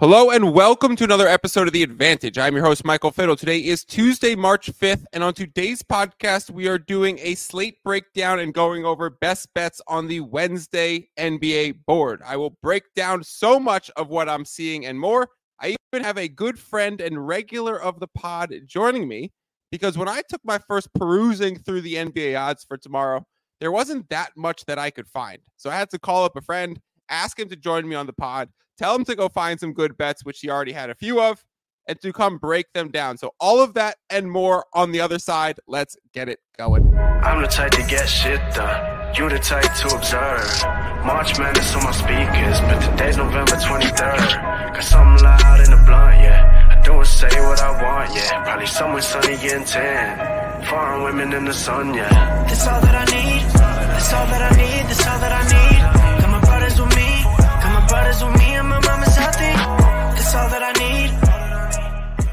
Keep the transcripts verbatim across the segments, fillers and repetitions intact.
Hello and welcome to another episode of The Advantage. I'm your host, Michael Fiddle. Today is Tuesday, March fifth, and on today's podcast, we are doing a slate breakdown and going over best bets on the Wednesday N B A board. I will break down so much of what I'm seeing and more. I even have a good friend and regular of the pod joining me because when I took my first perusing through the N B A odds for tomorrow, there wasn't that much that I could find. So I had to call up a friend, ask him to join me on the pod, tell him to go find some good bets, which he already had a few of, and to come break them down. So all of that and more on the other side. Let's get it going. I'm the type to get shit done. You the type to observe. March Madness on my speakers, but today's November twenty-third. Got something loud in the blunt, yeah. I do and say what I want, yeah. Probably somewhere sunny and tan. Foreign women in the sun, yeah. That's all that I need. That's all that I need. That's all that I need. Got my brothers with me. Got my brothers with me and my mama's healthy. That's all that I need.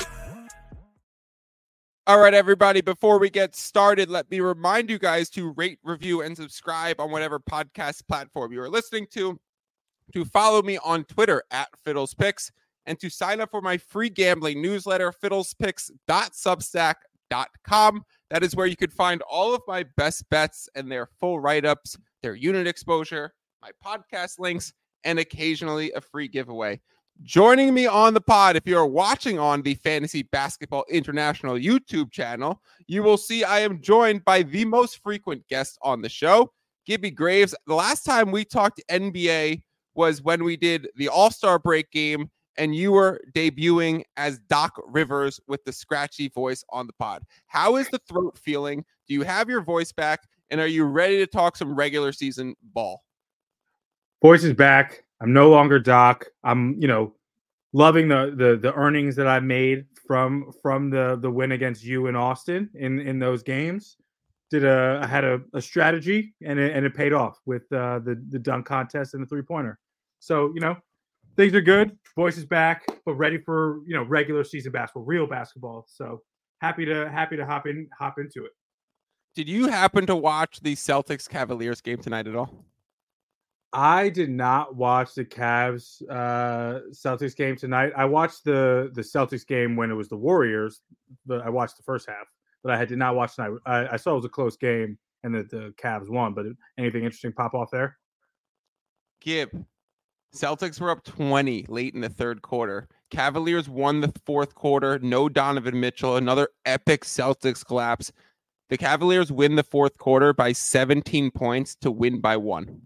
All right, everybody, before we get started, let me remind you guys to rate, review, and subscribe on whatever podcast platform you are listening to, to follow me on Twitter at FiddlesPicks, and to sign up for my free gambling newsletter, fiddlespicks dot substack dot com. That is where you can find all of my best bets and their full write-ups, their unit exposure, my podcast links, and occasionally a free giveaway. Joining me on the pod, if you're watching on the Fantasy Basketball International YouTube channel, you will see I am joined by the most frequent guest on the show, Gibby Graves. The last time we talked N B A was when we did the All-Star break game, and you were debuting as Doc Rivers with the scratchy voice on the pod. How is the throat feeling? Do you have your voice back? And are you ready to talk some regular season ball? Voice is back. I'm no longer Doc. I'm, you know, loving the the the earnings that I made from from the the win against you in Austin in in those games. Did a I had a, a strategy and it, and it paid off with uh, the the dunk contest and the three pointer. So you know, things are good. Voice is back, but ready for you know regular season basketball, real basketball. So happy to happy to hop in hop into it. Did you happen to watch the Celtics Cavaliers game tonight at all? I did not watch the Cavs uh, Celtics game tonight. I watched the the Celtics game when it was the Warriors, but I watched the first half. But I did not watch tonight. I, I saw it was a close game and that the Cavs won. But anything interesting pop off there? Gib, Celtics were up twenty late in the third quarter. Cavaliers won the fourth quarter. No Donovan Mitchell. Another epic Celtics collapse. The Cavaliers win the fourth quarter by seventeen points to win by one.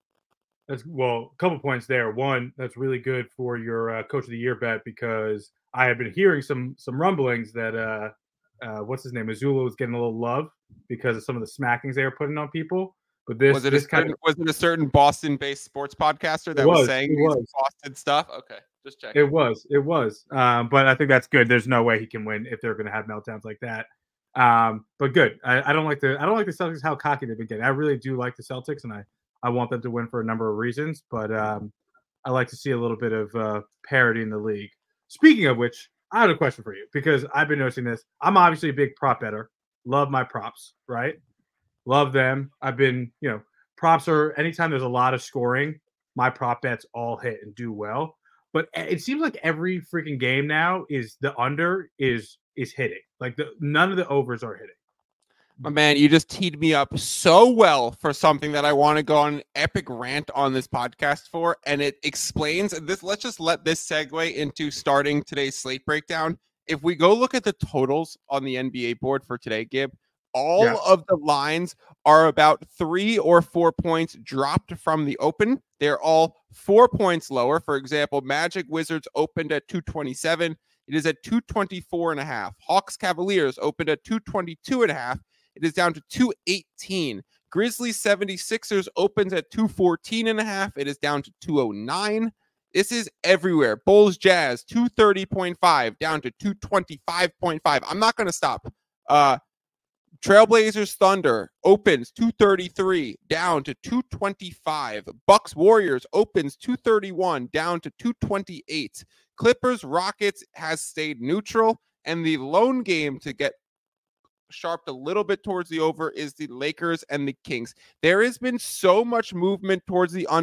That's well, a couple points there. One, that's really good for your uh, coach of the year bet because I have been hearing some some rumblings that uh, uh, what's his name, Azula was getting a little love because of some of the smackings they were putting on people. But this was it this a certain, kind of, was it a certain Boston-based sports podcaster that was, was saying was. these Boston stuff? Okay, just checking. It was, it was. Um, but I think that's good. There's no way he can win if they're going to have meltdowns like that. Um, but good. I, I don't like the I don't like the Celtics how cocky they've been getting. I really do like the Celtics, and I. I want them to win for a number of reasons, but um, I like to see a little bit of uh, parity in the league. Speaking of which, I have a question for you because I've been noticing this. I'm obviously a big prop better. Love my props, right? Love them. I've been, you know, props are anytime there's a lot of scoring, my prop bets all hit and do well. But it seems like every freaking game now is the under is is hitting. Like the none of the overs are hitting. My man, you just teed me up so well for something that I want to go on an epic rant on this podcast for, and it explains this. Let's just let this segue into starting today's slate breakdown. If we go look at the totals on the N B A board for today, Gib, all yeah. of the lines are about three or four points dropped from the open. They're all four points lower. For example, Magic Wizards opened at two twenty-seven. It is at two twenty-four and a half. Hawks Cavaliers opened at two twenty-two and a half. It is down to two eighteen. Grizzlies seventy-sixers opens at two fourteen and a half. It is down to two oh nine. This is everywhere. Bulls Jazz two thirty point five down to two twenty-five point five. I'm not going to stop. Uh, Trailblazers Thunder opens two thirty-three down to two twenty-five. Bucks Warriors opens two thirty-one down to two twenty-eight. Clippers Rockets has stayed neutral, and the lone game to get sharped a little bit towards the over is the Lakers and the Kings. There has been so much movement towards the under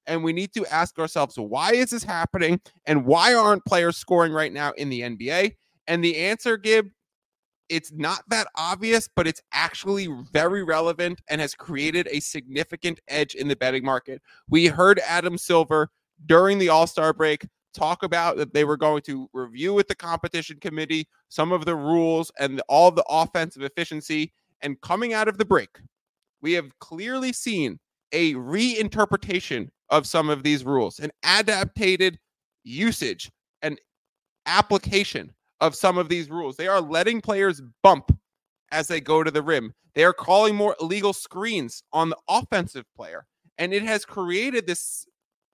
And we need to ask ourselves, why is this happening? And why aren't players scoring right now in the N B A? And the answer, Gib, it's not that obvious, but it's actually very relevant and has created a significant edge in the betting market. We heard Adam Silver during the All-Star break talk about that they were going to review with the competition committee some of the rules and all the offensive efficiency. And coming out of the break, we have clearly seen a reinterpretation of some of these rules, an adapted usage and application of some of these rules. They are letting players bump as they go to the rim. They are calling more illegal screens on the offensive player. And it has created this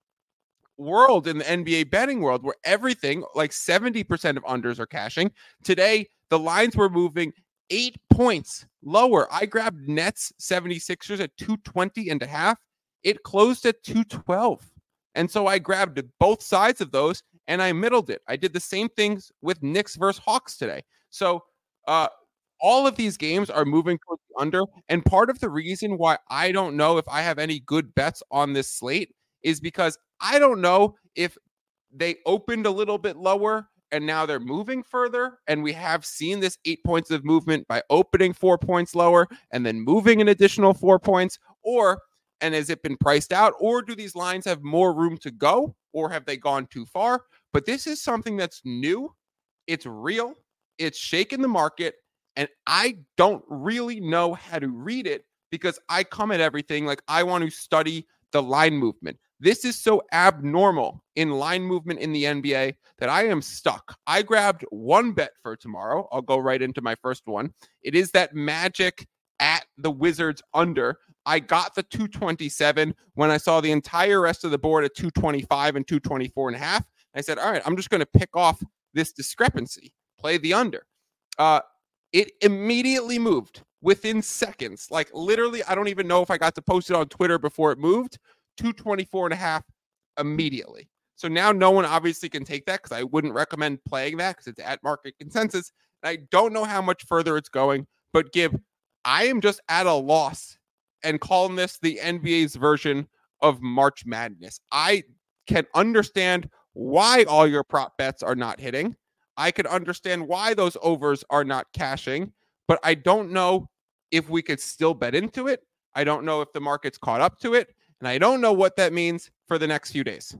world in the N B A betting world where everything, like seventy percent of unders are cashing. Today, the lines were moving eight points lower. I grabbed Nets seventy-sixers at two twenty and a half. It closed at two twelve. And so I grabbed both sides of those and I middled it. I did the same things with Knicks versus Hawks today. So uh, all of these games are moving towards the under. And part of the reason why I don't know if I have any good bets on this slate is because I don't know if they opened a little bit lower and now they're moving further. And we have seen this eight points of movement by opening four points lower and then moving an additional four points. Or, and has it been priced out? Or do these lines have more room to go? Or have they gone too far? But this is something that's new. It's real. It's shaking the market. And I don't really know how to read it because I come at everything like I want to study the line movement. This is so abnormal in line movement in the N B A that I am stuck. I grabbed one bet for tomorrow. I'll go right into my first one. It is that Magic at the Wizards under. I got the two twenty-seven when I saw the entire rest of the board at two twenty-five and two twenty-four and a half. I said, all right, I'm just going to pick off this discrepancy, play the under. Uh, it immediately moved within seconds. Like literally, I don't even know if I got to post it on Twitter before it moved. two twenty-four and a half immediately. So now no one obviously can take that because I wouldn't recommend playing that because it's at market consensus. And I don't know how much further it's going, but Gib, I am just at a loss and calling this the N B A's version of March Madness. I can understand why all your prop bets are not hitting. I can understand why those overs are not cashing, but I don't know if we could still bet into it. I don't know if the market's caught up to it, and I don't know what that means for the next few days.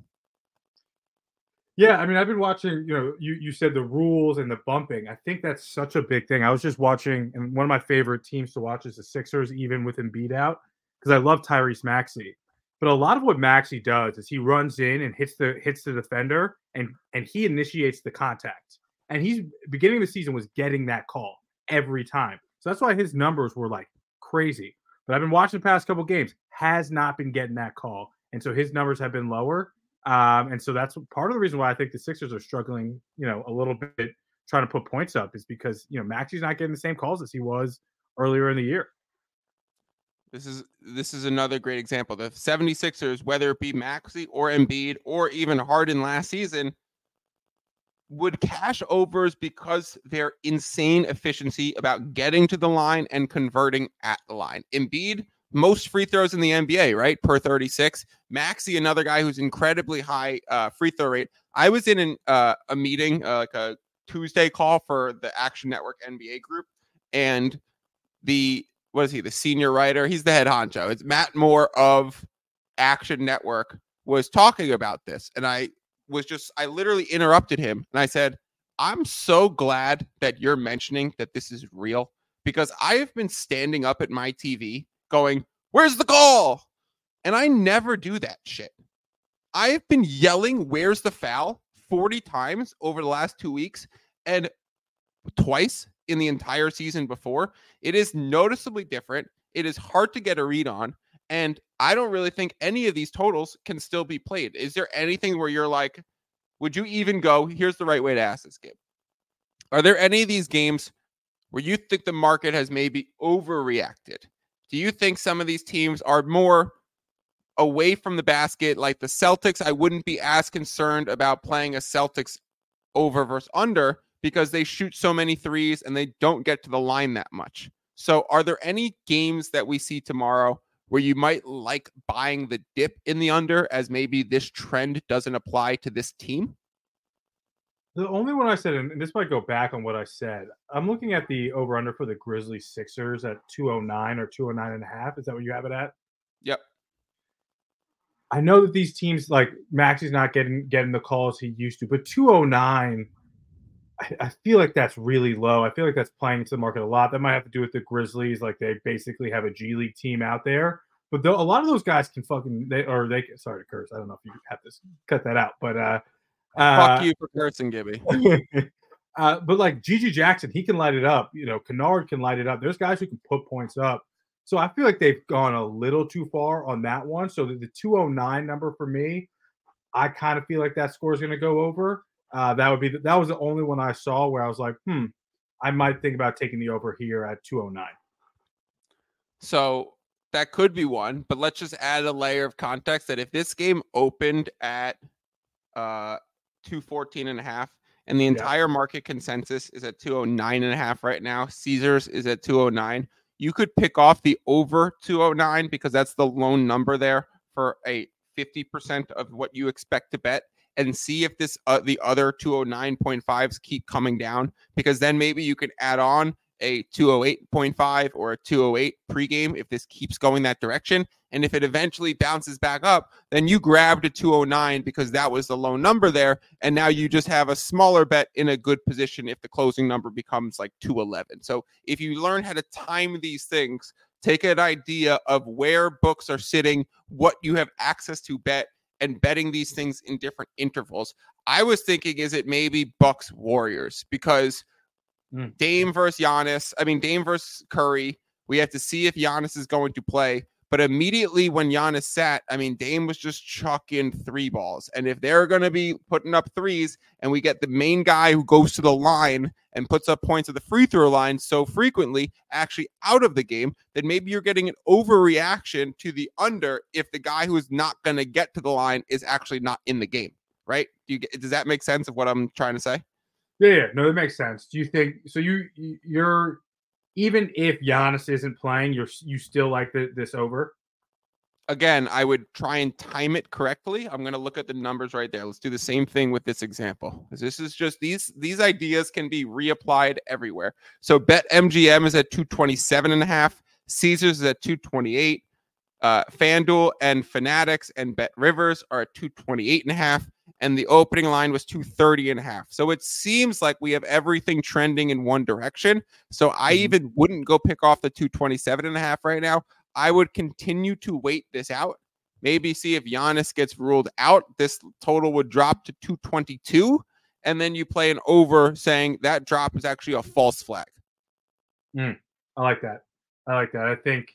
Yeah, I mean, I've been watching, you know, you, you said the rules and the bumping. I think that's such a big thing. I was just watching, and one of my favorite teams to watch is the Sixers, even with Embiid out, because I love Tyrese Maxey. But a lot of what Maxey does is he runs in and hits the hits the defender, and and he initiates the contact. And he's beginning of the season was getting that call every time. So that's why his numbers were like crazy. But I've been watching the past couple games, has not been getting that call. And so his numbers have been lower. Um, and so that's part of the reason why I think the Sixers are struggling, you know, a little bit trying to put points up is because, you know, Maxey's not getting the same calls as he was earlier in the year. This is this is another great example. The seventy-sixers, whether it be Maxey or Embiid or even Harden last season, would cash overs because their insane efficiency about getting to the line and converting at the line. Embiid, most free throws in the N B A, right? Per thirty-six. Maxey, another guy who's incredibly high uh, free throw rate. I was in an, uh, a meeting, uh, like a Tuesday call for the Action Network N B A group. And the, what is he? The senior writer. He's the head honcho. It's Matt Moore of Action Network was talking about this. And I was just, I literally interrupted him. And I said, I'm so glad that you're mentioning that this is real because I have been standing up at my T V going, where's the call? And I never do that shit. I've been yelling, where's the foul? forty times over the last two weeks and twice in the entire season before. It is noticeably different. It is hard to get a read on. And I don't really think any of these totals can still be played. Is there anything where you're like, would you even go? Here's the right way to ask this, Gabe. Are there any of these games where you think the market has maybe overreacted? Do you think some of these teams are more away from the basket? Like the Celtics, I wouldn't be as concerned about playing a Celtics over versus under because they shoot so many threes and they don't get to the line that much. So are there any games that we see tomorrow where you might like buying the dip in the under, as maybe this trend doesn't apply to this team? The only one I said, and this might go back on what I said, I'm looking at the over-under for the Grizzlies Sixers at two oh nine or two oh nine and a half. Is that what you have it at? Yep. I know that these teams, like Maxi's not getting getting the calls he used to, but two oh nine, I, I feel like that's really low. I feel like that's playing to the market a lot. That might have to do with the Grizzlies, like they basically have a G League team out there. But though, a lot of those guys can fucking they or they can, sorry to curse. I don't know if you have to cut that out, but uh, fuck uh, you for cursing, Gibby. uh, but like G G Jackson, he can light it up. You know, Kennard can light it up. There's guys who can put points up. So I feel like they've gone a little too far on that one. So the, the two oh nine number for me, I kind of feel like that score is going to go over. Uh, that would be the, that was the only one I saw where I was like, hmm, I might think about taking the over here at two oh nine. So that could be one, but let's just add a layer of context that if this game opened at uh, two fourteen and a half, and the entire yeah. market consensus is at two oh nine and a half right now, Caesars is at two oh nine. You could pick off the over two oh nine because that's the lone number there for a fifty percent of what you expect to bet, and see if this uh, the other two oh nine point fives keep coming down, because then maybe you could add on a two oh eight point five or a two oh eight pregame if this keeps going that direction. And if it eventually bounces back up, then you grabbed a two oh nine because that was the low number there. And now you just have a smaller bet in a good position if the closing number becomes like two eleven. So if you learn how to time these things, take an idea of where books are sitting, what you have access to bet, and betting these things in different intervals. I was thinking, is it maybe Bucks Warriors? Because mm. Dame versus Giannis, I mean, Dame versus Curry, we have to see if Giannis is going to play. But immediately when Giannis sat, I mean, Dame was just chucking three balls. And if they're going to be putting up threes and we get the main guy who goes to the line and puts up points at the free throw line so frequently actually out of the game, then maybe you're getting an overreaction to the under if the guy who is not going to get to the line is actually not in the game, right? Do you get, does that make sense of what I'm trying to say? Yeah, yeah, no, that makes sense. Do you think so? You you're even if Giannis isn't playing, you're you still like the, this over? Again, I would try and time it correctly. I'm going to look at the numbers right there. Let's do the same thing with this example. This is just these these ideas can be reapplied everywhere. So BetMGM is at two twenty-seven and a half. Caesars is at two twenty-eight. Uh, FanDuel and Fanatics and Bet Rivers are at two twenty-eight and a half. And the opening line was two thirty and a half. So it seems like we have everything trending in one direction. So I mm-hmm. even wouldn't go pick off the two twenty-seven and a half right now. I would continue to wait this out. Maybe see if Giannis gets ruled out. This total would drop to two twenty-two. And then you play an over saying that drop is actually a false flag. Mm, I like that. I like that. I think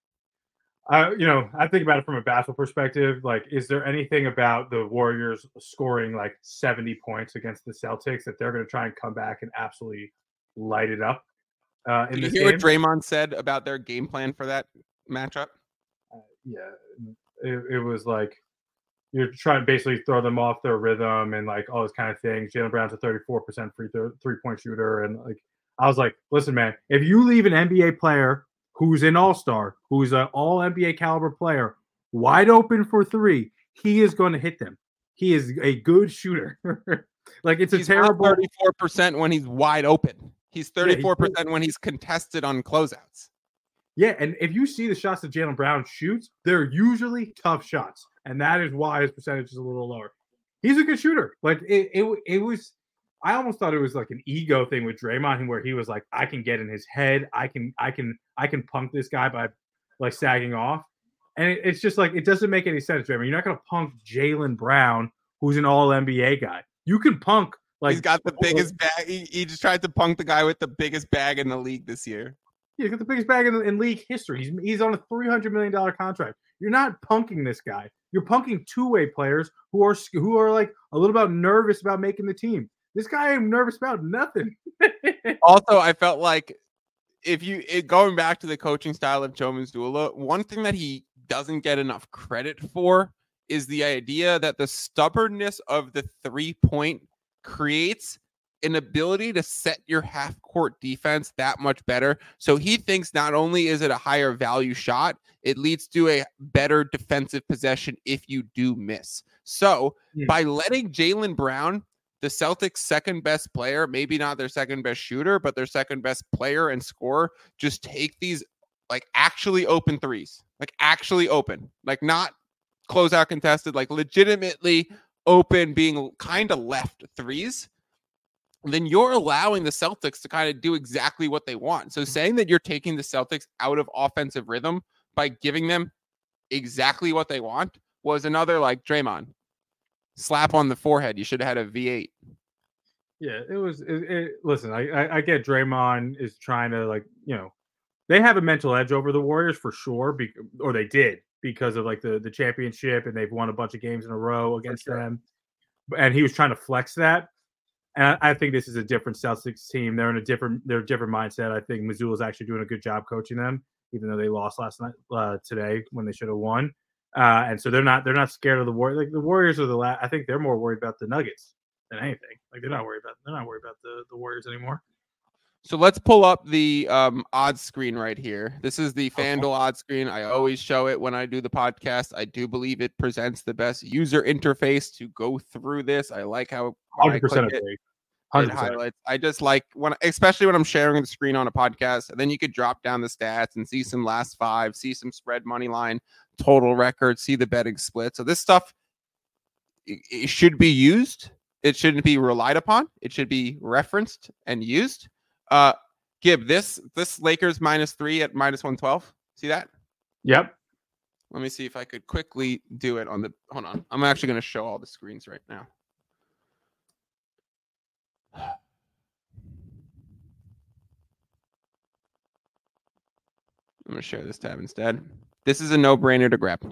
I, you know, I think about it from a basketball perspective. Like, is there anything about the Warriors scoring like seventy points against the Celtics that they're going to try and come back and absolutely light it up? Uh, in Did you this hear game? what Draymond said about their game plan for that matchup? Uh, yeah, it, it was like you're trying to basically throw them off their rhythm and like all those kind of things. Jaylen Brown's a thirty-four percent free throw, three-point shooter, and like I was like, listen, man, if you leave an N B A player who's an all-star, who's an all-N B A caliber player, wide open for three, he is going to hit them. He is a good shooter. Like, it's a he's terrible... thirty-four percent when he's wide open. He's thirty-four percent yeah, he's... when he's contested on closeouts. Yeah, and if you see the shots that Jaylen Brown shoots, they're usually tough shots, and that is why his percentage is a little lower. He's a good shooter. Like, it, it, it was... I almost thought it was like an ego thing with Draymond, where he was like, I can get in his head. I can, I can, I can punk this guy by like sagging off. And it, it's just like, it doesn't make any sense, Draymond. You're not going to punk Jaylen Brown, who's an all N B A guy. You can punk like, he's got the biggest bag. He, he just tried to punk the guy with the biggest bag in the league this year. Yeah, he's got the biggest bag in, in league history. He's, he's on a three hundred million dollars contract. You're not punking this guy. You're punking two-way players who are, who are like a little bit nervous about making the team. This guy ain't nervous about nothing. Also, I felt like if you it, going back to the coaching style of Joe Mazzulla, one thing that he doesn't get enough credit for is the idea that the stubbornness of the three-point creates an ability to set your half court defense that much better. So he thinks not only is it a higher value shot, it leads to a better defensive possession if you do miss. So Hmm. by letting Jaylen Brown, the Celtics' second best player, maybe not their second best shooter, but their second best player and scorer, just take these like actually open threes, like actually open, like not closeout contested, like legitimately open, being kind of left threes, then you're allowing the Celtics to kind of do exactly what they want. So saying that you're taking the Celtics out of offensive rhythm by giving them exactly what they want was another like Draymond slap on the forehead. You should have had a V eight. Yeah, it was. It, it, listen, I, I I get Draymond is trying to like you know, they have a mental edge over the Warriors for sure, be, or they did because of like the the championship and they've won a bunch of games in a row against sure. them, and he was trying to flex that. And I, I think this is a different Celtics team. They're in a different they're a different mindset. I think Mazzulla's actually doing a good job coaching them, even though they lost last night uh, today when they should have won. Uh, and so they're not they're not scared of the Warriors. Like the Warriors are the last. I think they're more worried about the Nuggets than anything. Like they're not worried about they're not worried about the, the Warriors anymore. So let's pull up the um, odds screen right here. This is the FanDuel Okay. odds screen. I always show it when I do the podcast. I do believe it presents the best user interface to go through this. I like how when I Hundred percent click it, agree. it Hundred percent. highlights. I just like when, especially when I'm sharing the screen on a podcast, and then you could drop down the stats and see some last five, see some spread money line, total record, see the betting split. So this stuff, it, it should be used. It shouldn't be relied upon. It should be referenced and used. Uh, Gib, this this Lakers minus three at minus one twelve. See that? Yep. Let me see if I could quickly do it on the. Hold on. I'm actually going to show all the screens right now. I'm going to share this tab instead. This is a no-brainer to grab.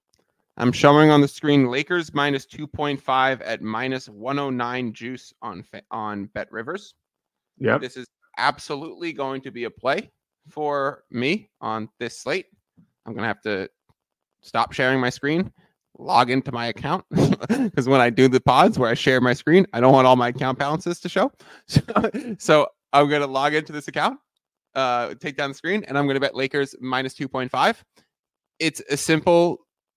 I'm showing on the screen Lakers minus two point five at minus one oh nine juice on on BetRivers. Yep. This is absolutely going to be a play for me on this slate. I'm going to have to stop sharing my screen, log into my account, because when I do the pods where I share my screen, I don't want all my account balances to show. So, so I'm going to log into this account, uh, take down the screen, and I'm going to bet Lakers minus two point five. It's a simple,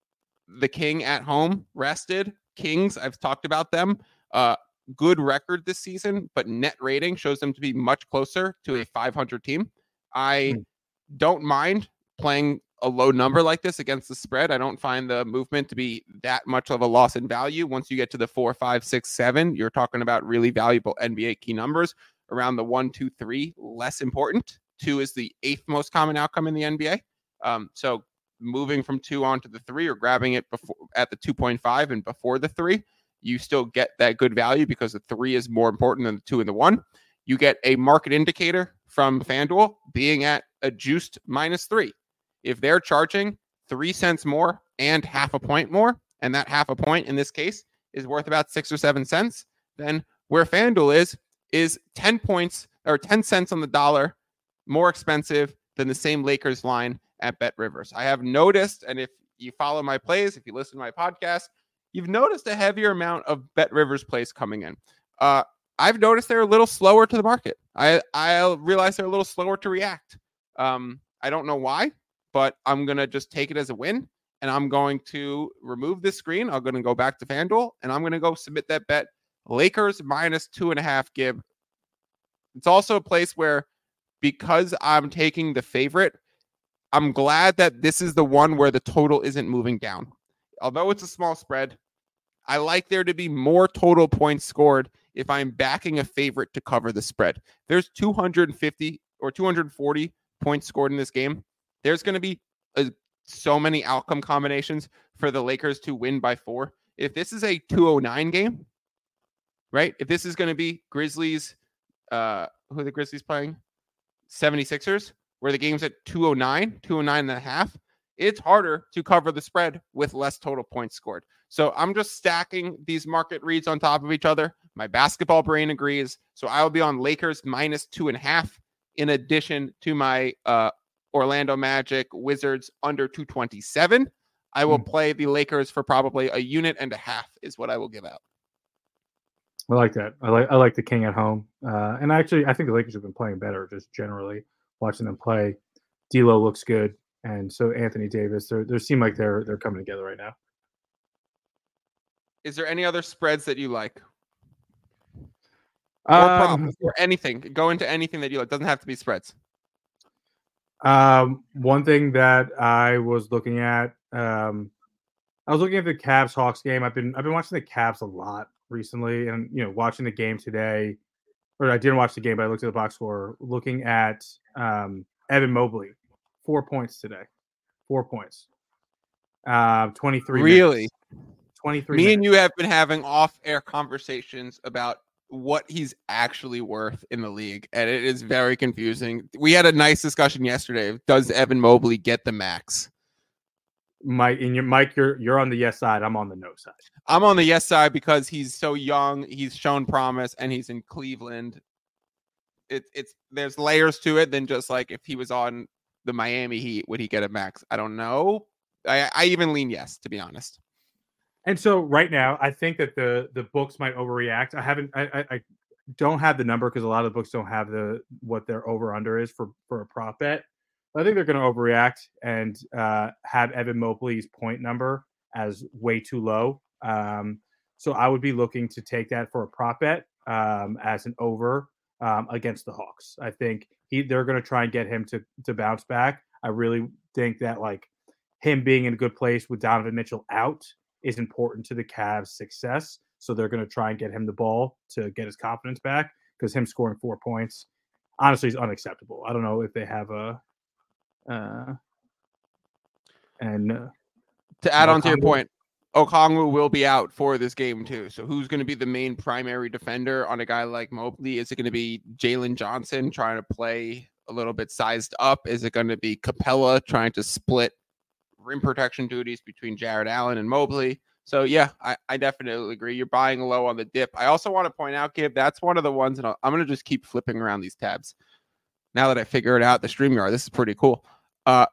the King at home, rested. Kings, I've talked about them. Uh, good record this season, but net rating shows them to be much closer to a five hundred team. I mm. don't mind playing a low number like this against the spread. I don't find the movement to be that much of a loss in value. Once you get to the four, five, six, seven, you're talking about really valuable N B A key numbers. Around the one, two, three, less important. Two is the eighth most common outcome in the N B A. Um, so moving from two on to the three or grabbing it before at the two point five and before the three, you still get that good value because the three is more important than the two and the one. You get a market indicator from FanDuel being at a juiced minus three. If they're charging three cents more and half a point more, and that half a point in this case is worth about six or seven cents, then where FanDuel is, is ten points or ten cents on the dollar more expensive than the same Lakers line at BetRivers. I have noticed, and if you follow my plays, if you listen to my podcast, you've noticed a heavier amount of BetRivers plays coming in. Uh, I've noticed they're a little slower to the market. I I realize they're a little slower to react. Um, I don't know why, but I'm going to just take it as a win, and I'm going to remove this screen. I'm going to go back to FanDuel, and I'm going to go submit that bet. Lakers minus two and a half, Gib. It's also a place where, because I'm taking the favorite, I'm glad that this is the one where the total isn't moving down. Although it's a small spread, I like there to be more total points scored if I'm backing a favorite to cover the spread. There's two hundred fifty or two hundred forty points scored in this game. There's going to be a, so many outcome combinations for the Lakers to win by four. If this is a two oh nine game, right? If this is going to be Grizzlies, uh, who are the Grizzlies playing? seventy-sixers, where the game's at two oh nine, two oh nine and a half, it's harder to cover the spread with less total points scored. So I'm just stacking these market reads on top of each other. My basketball brain agrees. So I will be on Lakers minus two and a half in addition to my uh, Orlando Magic Wizards under two twenty-seven. I will mm. play the Lakers for probably a unit and a half is what I will give out. I like that. I like I like the King at home. Uh, and actually, I think the Lakers have been playing better just generally watching them play. D'Lo looks good, and so Anthony Davis. They they seem like they're they're coming together right now. Is there any other spreads that you like? Or props Um, or anything. Go into anything that you like. Doesn't have to be spreads. um, one thing that I was looking at, um, I was looking at the Cavs Hawks game. I've been I've been watching the Cavs a lot recently, and you know, watching the game today. Or I didn't watch the game, but I looked at the box score. Looking at um, Evan Mobley, four points today, four points, uh, twenty-three. Really, minutes. twenty-three. Me minutes. and you have been having off-air conversations about what he's actually worth in the league, and it is very confusing. We had a nice discussion yesterday. Does Evan Mobley get the max? Mike, and your Mike, you're you're on the yes side. I'm on the no side. I'm on the yes side because he's so young. He's shown promise, and he's in Cleveland. It, it's there's layers to it than just like if he was on the Miami Heat, would he get a max? I don't know. I, I even lean yes, to be honest. And so right now, I think that the the books might overreact. I haven't, I I, I don't have the number because a lot of the books don't have the what their over under is for for a prop bet. I think they're going to overreact and uh, have Evan Mobley's point number as way too low. Um, so I would be looking to take that for a prop bet um, as an over um, against the Hawks. I think he they're going to try and get him to to bounce back. I really think that like him being in a good place with Donovan Mitchell out is important to the Cavs' success. So they're going to try and get him the ball to get his confidence back because him scoring four points, honestly, is unacceptable. I don't know if they have a Uh, and uh, to add on to your point, Okongwu will be out for this game too. So who's going to be the main primary defender on a guy like Mobley? Is it going to be Jalen Johnson trying to play a little bit sized up? Is it going to be Capella trying to split rim protection duties between Jared Allen and Mobley? So yeah, I, I definitely agree. You're buying low on the dip. I also want to point out, Gabe, that's one of the ones, and I'll, I'm going to just keep flipping around these tabs. Now that I figured out the StreamYard, this is pretty cool. Uh,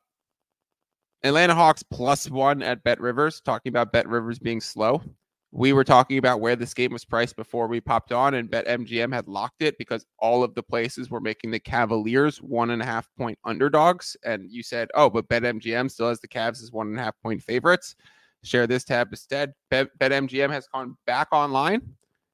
Atlanta Hawks plus one at Bet Rivers, talking about Bet Rivers being slow. We were talking about where this game was priced before we popped on, and BetMGM had locked it because all of the places were making the Cavaliers one and a half point underdogs. And you said, oh, but BetMGM still has the Cavs as one and a half point favorites. Share this tab instead. Bet, BetMGM has gone back online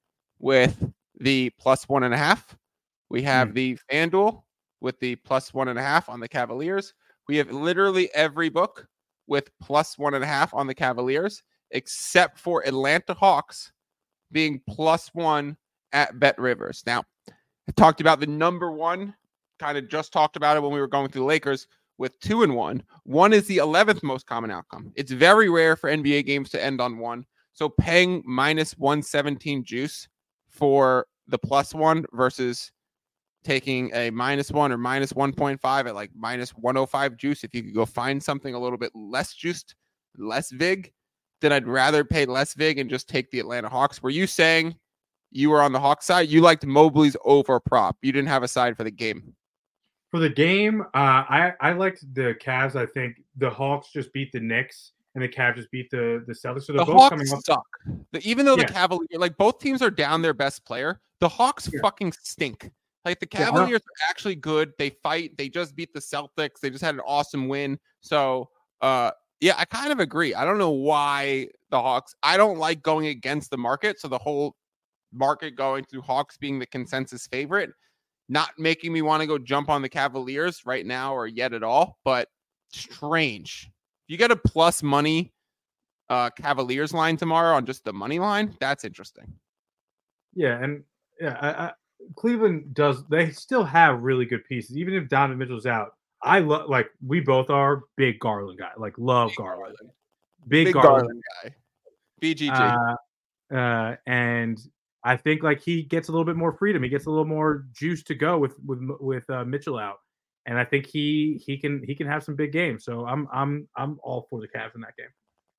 with the plus one and a half. We have mm. the FanDuel with the plus one and a half on the Cavaliers. We have literally every book with plus one and a half on the Cavaliers, except for Atlanta Hawks being plus one at Bet Rivers. Now, I talked about the number one, kind of just talked about it when we were going through the Lakers with two and one. One is the eleventh most common outcome. It's very rare for N B A games to end on one. So paying minus one seventeen juice for the plus one versus taking a minus one or minus one point five at like minus one oh five juice. If you could go find something a little bit less juiced, less vig, then I'd rather pay less vig and just take the Atlanta Hawks. Were you saying you were on the Hawks side? You liked Mobley's over prop. You didn't have a side for the game. For the game, uh, I, I liked the Cavs. I think the Hawks just beat the Knicks and the Cavs just beat the, the Celtics. So they're the both Hawks coming up. suck. The, even though yeah. the Cavaliers, like both teams are down their best player, the Hawks yeah. fucking stink. Like the Cavaliers yeah. are actually good. They fight. They just beat the Celtics. They just had an awesome win. So, uh, yeah, I kind of agree. I don't know why the Hawks. I don't like going against the market. So the whole market going through Hawks being the consensus favorite, not making me want to go jump on the Cavaliers right now or yet at all. But strange. If you get a plus money uh, Cavaliers line tomorrow on just the money line, that's interesting. Yeah, and yeah, I, I Cleveland does. They still have really good pieces, even if Donovan Mitchell's out. I love, like we both are big Garland guy. Like love big Garland. Garland, big, big Garland. Garland guy. B G G. Uh, uh, and I think like he gets a little bit more freedom. He gets a little more juice to go with with with uh, Mitchell out, and I think he he can he can have some big games. So I'm I'm I'm all for the Cavs in that game.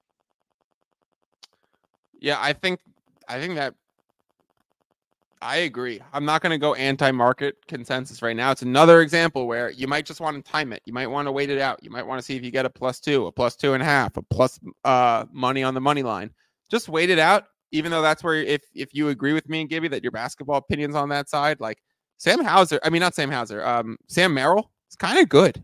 Yeah, I think I think that. I agree. I'm not going to go anti-market consensus right now. It's another example where you might just want to time it. You might want to wait it out. You might want to see if you get a plus two, a plus two and a half, a plus uh, money on the money line. Just wait it out. even though that's where if if you agree with me and Gibby that your basketball opinions on that side, like Sam Hauser, I mean not Sam Hauser, um, Sam Merrill, it's kind of good.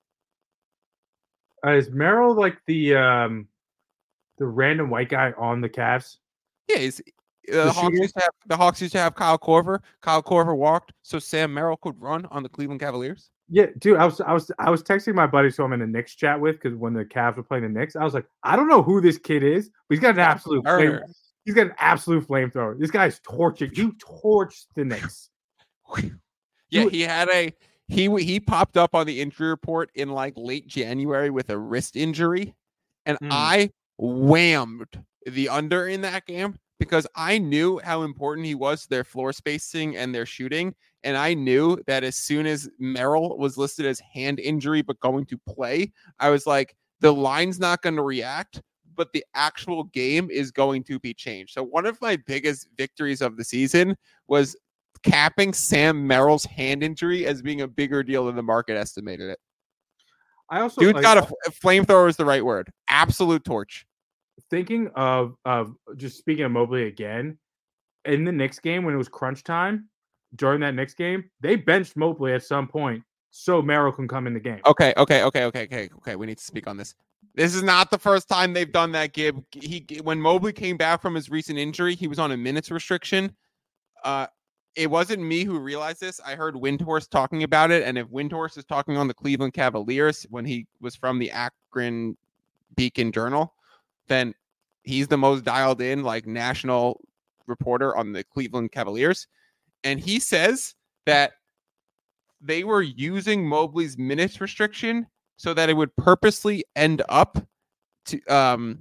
Uh, is Merrill like the um, the random white guy on the Cavs? Yeah, he's, uh, the, Hawks used to have, the Hawks used to have Kyle Korver. Kyle Korver walked, so Sam Merrill could run on the Cleveland Cavaliers. Yeah, dude, I was I was I was texting my buddies who I'm in the Knicks chat with because when the Cavs were playing the Knicks, I was like, I don't know who this kid is, but he's got an absolute flame, he's got an absolute flamethrower. This guy's torching. He torched the Knicks. Yeah, he had a he he popped up on the injury report in like late January with a wrist injury, and mm. I whammed the under in that game because I knew how important he was to their floor spacing and their shooting. And I knew that as soon as Merrill was listed as hand injury but going to play, I was like, the line's not going to react, but the actual game is going to be changed. So one of my biggest victories of the season was capping Sam Merrill's hand injury as being a bigger deal than the market estimated it. I also Dude's like, got a, a flamethrower is the right word. Absolute torch. Thinking of of just speaking of Mobley again, in the Knicks game when it was crunch time, during that Knicks game, they benched Mobley at some point so Merrill can come in the game. Okay, okay, okay, okay, okay, okay. We need to speak on this. This is not the first time they've done that, Gib. He when Mobley came back from his recent injury, he was on a minutes restriction. Uh, it wasn't me who realized this. I heard Windhorst talking about it, and if Windhorst is talking on the Cleveland Cavaliers when he was from the Akron Beacon Journal, then he's the most dialed in, like, national reporter on the Cleveland Cavaliers. And he says that they were using Mobley's minutes restriction so that it would purposely end up to, um,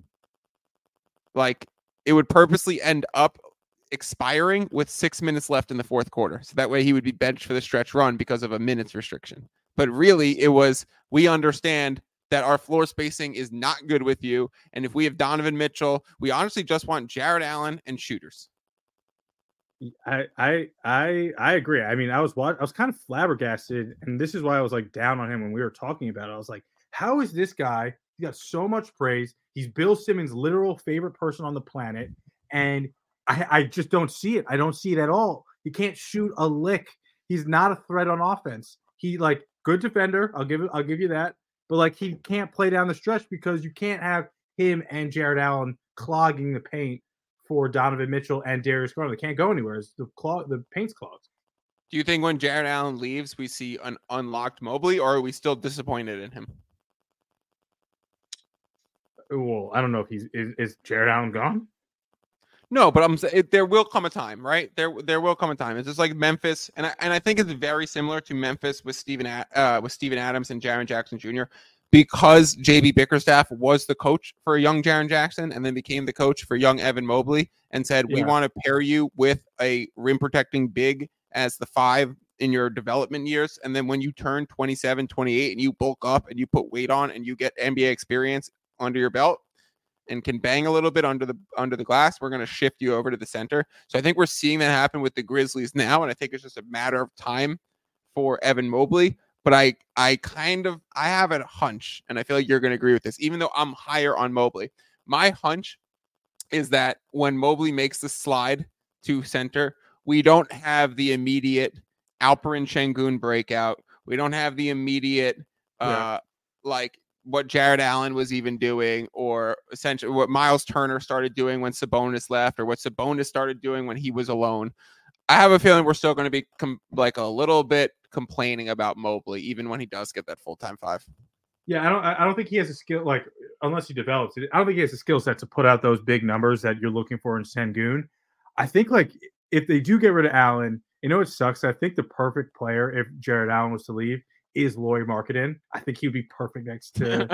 like, it would purposely end up expiring with six minutes left in the fourth quarter. So that way he would be benched for the stretch run because of a minutes restriction. But really, it was, we understand that our floor spacing is not good with you. And if we have Donovan Mitchell, we honestly just want Jared Allen and shooters. I I I I agree. I mean, I was I was kind of flabbergasted, and this is why I was like down on him when we were talking about it. I was like, how is this guy? He got so much praise. He's Bill Simmons' literal favorite person on the planet, and I, I just don't see it. I don't see it at all. He can't shoot a lick. He's not a threat on offense. He like good defender. I'll give it. I'll give you that. But like he can't play down the stretch because you can't have him and Jared Allen clogging the paint for Donovan Mitchell and Darius Garland. They can't go anywhere. It's the clog, the paint's clogged. Do you think when Jared Allen leaves, we see an unlocked Mobley, or are we still disappointed in him? Well, I don't know if he's is, is Jared Allen gone? No, but I'm saying there will come a time, right? There, there will come a time. It's just like Memphis, and I, and I think it's very similar to Memphis with Steven, uh, with Steven Adams and Jaren Jackson Junior Because J B Bickerstaff was the coach for young Jaren Jackson and then became the coach for young Evan Mobley and said, yeah. we want to pair you with a rim protecting big as the five in your development years. And then when you turn twenty-seven, twenty-eight and you bulk up and you put weight on and you get N B A experience under your belt and can bang a little bit under the under the glass, we're going to shift you over to the center. So I think we're seeing that happen with the Grizzlies now. And I think it's just a matter of time for Evan Mobley. But I, I kind of, I have a hunch, and I feel like you're going to agree with this, even though I'm higher on Mobley. My hunch is that when Mobley makes the slide to center, we don't have the immediate Alperen Şengün breakout. We don't have the immediate, uh, yeah. like what Jared Allen was even doing, or essentially what Miles Turner started doing when Sabonis left, or what Sabonis started doing when he was alone. I have a feeling we're still going to be com- like a little bit complaining about Mobley, even when he does get that full-time five. Yeah, I don't. I don't think he has a skill, like unless he develops it. I don't think he has a skill set to put out those big numbers that you're looking for in Şengün. I think like if they do get rid of Allen, you know it sucks. I think the perfect player if Jared Allen was to leave is Lauri Markkanen. I think he'd be perfect next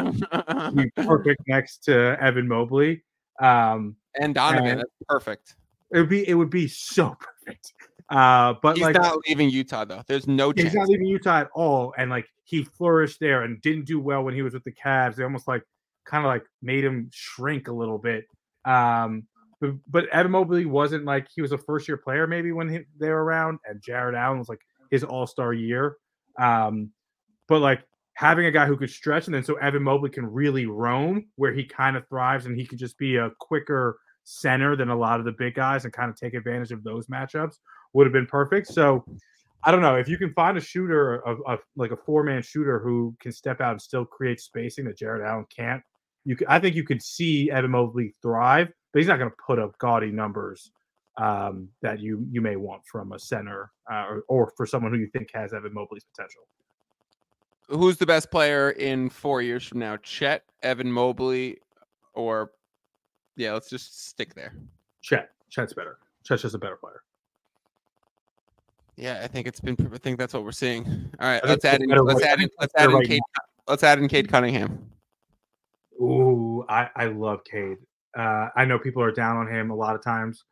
to be perfect next to Evan Mobley. Um, and Donovan, and, that's perfect. It would be it would be so perfect. Uh, but he's like, not leaving Utah though. There's no chance. He's not leaving Utah at all. And like he flourished there and didn't do well when he was with the Cavs. They almost like kind of like made him shrink a little bit. Um, but, but Evan Mobley wasn't like he was a first year player maybe when he, they were around, and Jared Allen was like his all star year. Um, but like having a guy who could stretch, and then so Evan Mobley can really roam where he kind of thrives, and he could just be a quicker center than a lot of the big guys and kind of take advantage of those matchups would have been perfect. So I don't know if you can find a shooter of, of like a four man shooter who can step out and still create spacing that Jarrett Allen can't. You, could, I think you could see Evan Mobley thrive, but he's not going to put up gaudy numbers um, that you you may want from a center uh, or, or for someone who you think has Evan Mobley's potential. Who's the best player in four years from now? Chet, Evan Mobley, or yeah, let's just stick there. Chet. Chet's better. Chet's just a better player. Yeah, I think it's been. I think that's what we're seeing. All right, I let's add in. Let's add in. Let's add in Cade. Let's add in Cade Cunningham. Ooh, I, I love Cade. Uh, I know people are down on him a lot of times.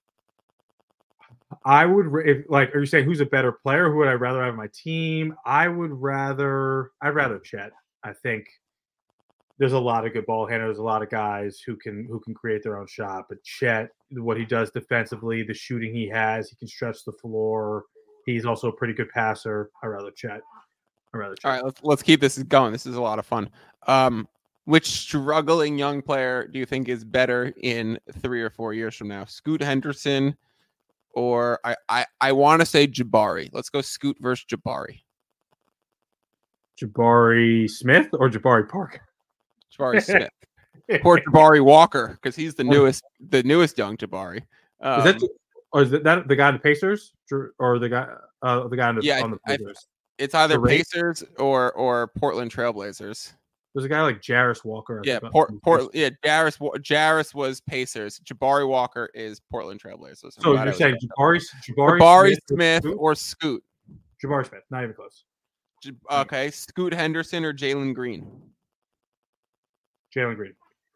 I would, if, like, are you saying who's a better player? Who would I rather have on my team? I would rather, I'd rather Chet. I think there's a lot of good ball handlers, a lot of guys who can who can create their own shot. But Chet, what he does defensively, the shooting he has, he can stretch the floor. He's also a pretty good passer. I'd rather Chet. I'd rather Chet. All right, let's let's keep this going. This is a lot of fun. Um, which struggling young player do you think is better in three or four years from now? Scoot Henderson, or I I, I want to say Jabari. Let's go Scoot versus Jabari. Jabari Smith or Jabari Parker? Jabari Smith. Or Jabari Walker, because he's the newest the newest young Jabari. Um, is that or is that the guy in the Pacers or the guy uh, the guy on the, yeah, on the Pacers? I, it's either Durant? Pacers or or Portland Trailblazers. There's a guy like Jarris Walker. Yeah, Port, Port, yeah, Jarris, Jarris was Pacers. Jabari Walker is Portland Trailblazers. So you're saying Jabari, Jabari, Jabari Smith, Smith or Scoot? Jabari Smith, not even close. J- okay, Scoot Henderson or Jalen Green? Jalen Green.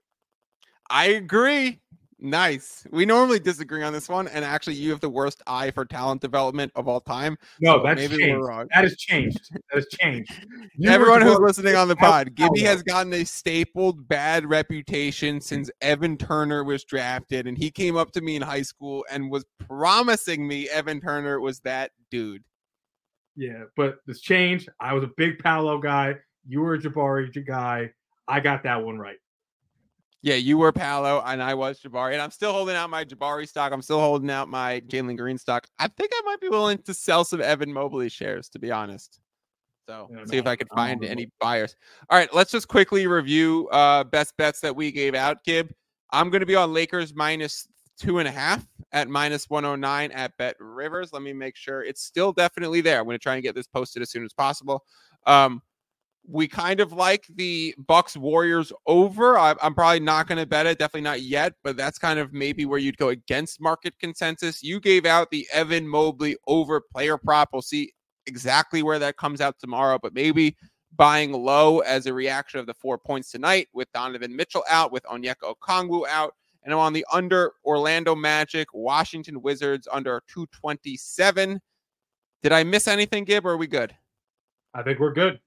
I agree. Nice. We normally disagree on this one, and actually, you have the worst eye for talent development of all time. No, so that's maybe changed. We're wrong. That has changed. That has changed. You Everyone who's Jabari listening on the pod, Gibby Smith. has gotten a stapled bad reputation since Evan Turner was drafted, and he came up to me in high school and was promising me Evan Turner was that dude. Yeah, but this changed. I was a big Paolo guy. You were a Jabari guy. I got that one right. Yeah, you were Paolo, and I was Jabari, and I'm still holding out my Jabari stock. I'm still holding out my Jalen Green stock. I think I might be willing to sell some Evan Mobley shares, to be honest. So Yeah, see no, if I can I'm find on any board. buyers. All right, let's just quickly review uh, best bets that we gave out, Gib. I'm going to be on Lakers minus two and a half at minus one oh nine at Bet Rivers. Let me make sure it's still definitely there. I'm going to try and get this posted as soon as possible. Um, We kind of like the Bucks Warriors over. I, I'm probably not going to bet it. Definitely not yet, but that's kind of maybe where you'd go against market consensus. You gave out the Evan Mobley over player prop. We'll see exactly where that comes out tomorrow, but maybe buying low as a reaction of the four points tonight with Donovan Mitchell out, with Onyeka Okongwu out. And I'm on the under Orlando Magic, Washington Wizards under two twenty-seven. Did I miss anything, Gib, or are we good? I think we're good.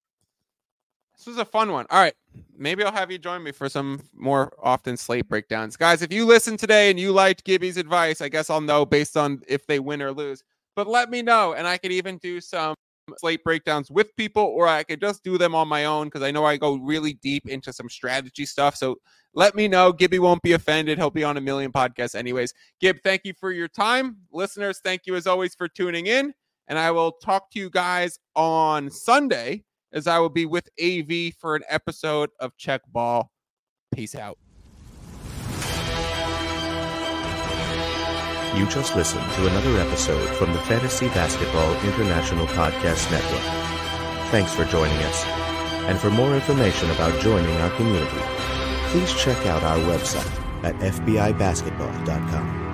This was a fun one. All right. Maybe I'll have you join me for some more often slate breakdowns. Guys, if you listened today and you liked Gibby's advice, I guess I'll know based on if they win or lose. But let me know, and I could even do some slate breakdowns with people, or I could just do them on my own because I know I go really deep into some strategy stuff. So let me know. Gibby won't be offended. He'll be on a million podcasts anyways. Gib, thank you for your time. Listeners, thank you as always for tuning in. And I will talk to you guys on Sunday, as I will be with A V for an episode of Check Ball. Peace out. You just listened to another episode from the Fantasy Basketball International Podcast Network. Thanks for joining us. And for more information about joining our community, please check out our website at f b i basketball dot com.